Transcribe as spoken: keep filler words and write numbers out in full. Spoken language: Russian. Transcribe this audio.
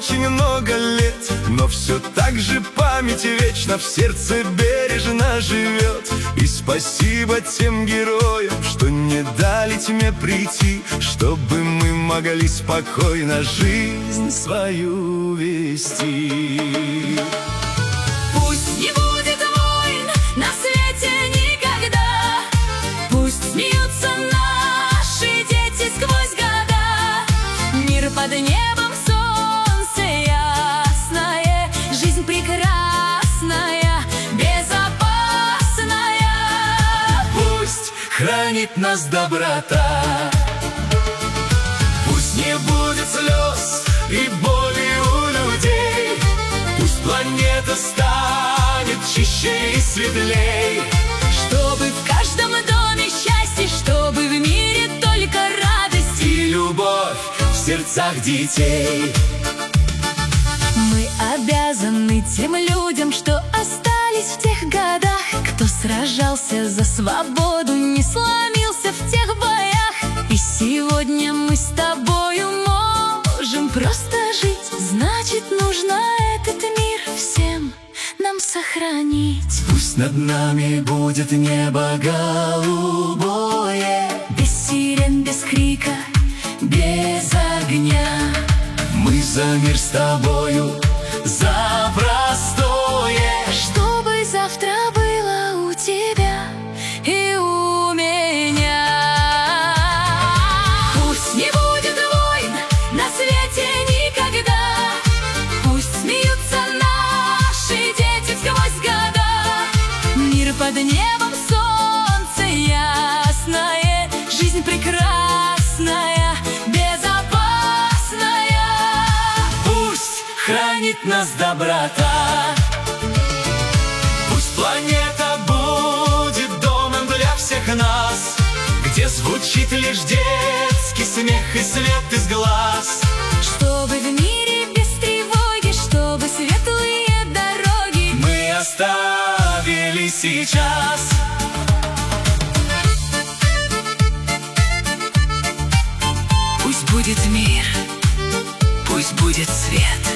очень много лет, но все так же память вечно в сердце бережно живет. И спасибо тем героям, что не дали тьме прийти, чтобы мы могли спокойно жизнь свою вести. Пусть не будет войн на свете никогда, пусть смеются наши дети сквозь года. Мир под небом, солнце ясное, жизнь прекрасная, безопасная. Пусть хранит нас доброта, пусть не будет слез и боли у людей, пусть планета станет чище и светлей. Чтобы в каждом доме счастье, чтобы в мире только радость И любовь в сердцах детей. Мы обязаны тем людям, что остались в тех годах, кто сражался за свободу, не сломился в тех боях. И сегодня мы с тобою можем просто жить. Значит, нужно этот мир всем нам сохранить. Пусть над нами будет небо голубое, Без сирен, без крика, без огня. мы за мир с тобою, за простое. Чтобы завтра было у тебя и у меня. Пусть не будет войн на свете никогда, пусть смеются наши дети сквозь года. Мир под небом, солнце ясное, жизнь прекрасная, безопасная. Пусть хранит нас доброта, пусть планета будет домом для всех нас, где звучит лишь детский смех и свет из глаз. Чтобы в мире без тревоги, чтобы светлые дороги Мы оставили сейчас. Пусть будет мир, пусть будет свет.